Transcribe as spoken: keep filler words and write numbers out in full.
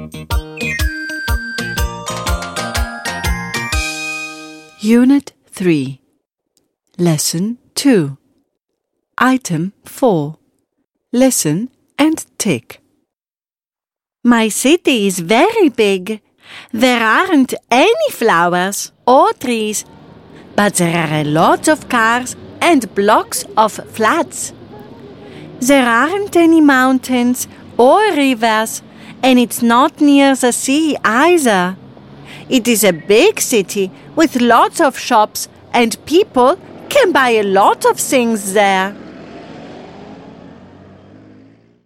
Unit three, Lesson two. Item four. Listen and tick. My city is very big. There aren't any flowers or trees, but there are a lot of cars and blocks of flats. There aren't any mountains or rivers, and it's not near the sea either. It is a big city with lots of shops, and people can buy a lot of things there.